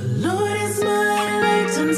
Lord is my light and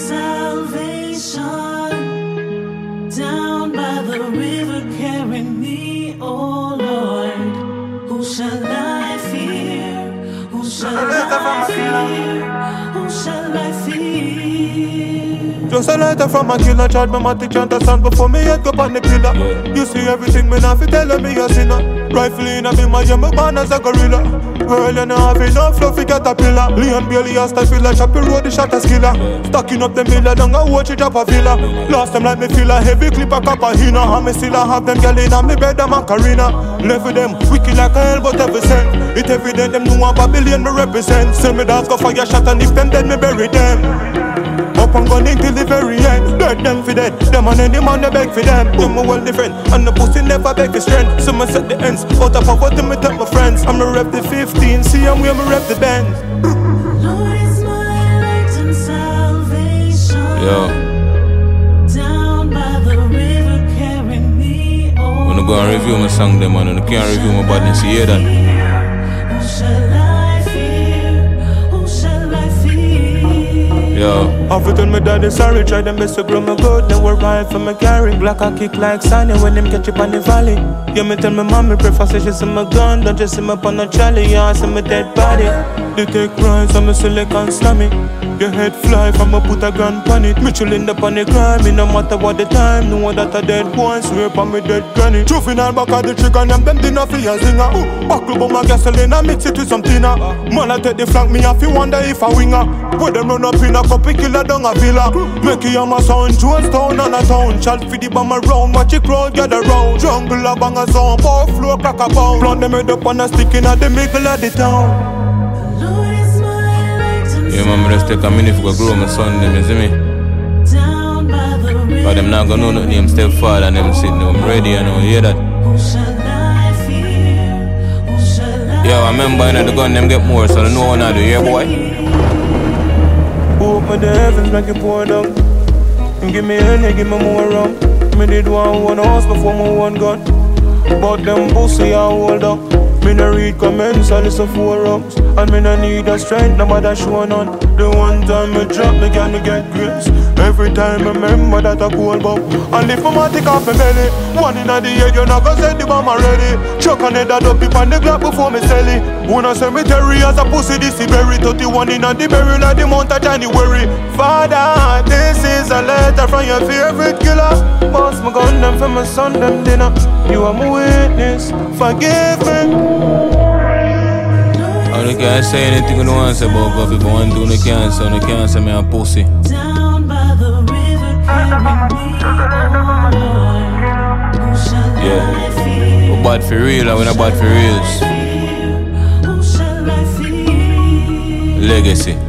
salvation. Down by the river carry me, oh Lord. Who shall I fear? Who shall I fear? Who shall I fear? Just a letter from a killer, charge my matic chant a sound before me head go on the pillar. You see everything me not fi tell me a sinner. Rifle in a me my me born as a gorilla. Girl, you know have enough fluffy caterpillar. Leon Bailey has to feel like Chappie Road, the shot a skiller. Stacking up the miller, down a watch it drop a villa. Last time like me feel a heavy clip a copper hina. And me still a have them girl in a me bed, a Macarena. Left with them, wicked like a hell, but every cent. It evident them know a Babylon me represent. Send me dance go fire shot and if them dead me bury them. Up and gunning till the very end. Dead them for dead. Them and any man they beg for them. Do me well different. And the pussy never beg for strength. So me set the ends. Out of poverty me take my friends. I'm a rep the 15. See I'm where me rep the Benz. Lord is my light and salvation. Yo. Down by the river carry me, oh When I go and review my song them man, and I can't review my badness, you hear that? Who shall I fear? Who shall I fear? Yo. Half tell me daddy sorry, try them best to grow me good. Then we're right for me carry. Black I kick like Sunny when them catch up on the valley. Yeah, me tell me mommy prefer say she see my gun. Don't just see me up on a trolley, yeah, see me dead body. They take rides and me silicon slammy. Your head fly from a put a gun pan it. Me chillin' up on the crime, me no matter what the time. Know that a dead boy swear on me dead granny. Trophy and back of the trigger and them dinner for your zinger. Buckle on my gasoline and mix it with some tina. Man I take the flank, me have to wonder if I winger. Where them run up in a couple killer down a villa. Make it on my sound, Jonestown and a town. Shot for the bomb around, watch it crowd gather round. Jungle a bang a sound, power flow crack a pound. Plant them head up on a stick in a the middle of the town. Yeah, man, just take a minute to go grow my son, them, you see me? But them not gonna know nothing, them stepfather and them sitting, I'm ready, you know, you hear that? Yo, I remember, you know, the gun, them get more, so I know what I do, yeah, boy? Open the heavens, make it pour down. And give me any, give me more rum. Me did one horse before me one gun. But them pussy I hold up. Me no read comments, I listen forums. And me no need a strength, nobody show none. The one time me drop, me can get grace. Every time I remember that I cool bump. And if I'm take off my belly, one in the head, you not gonna send the bomb already. Chuck on head that up, peep on the Glock before me sell it. Wanna cemetery as a pussy, this is berry. 31 in the berry, like the month of January. Father, this is a letter from your favorite killer. Boss my gun, them for my son, them dinner. You are my witness, forgive me. I can't say anything you don't want to say about God. If I want to, you can't say, you can't say me a pussy. Down by the river carry me, oh Lord. Who shall I fear? We're bad for real, and we're not bad for reals. Who shall I fear? Legacy.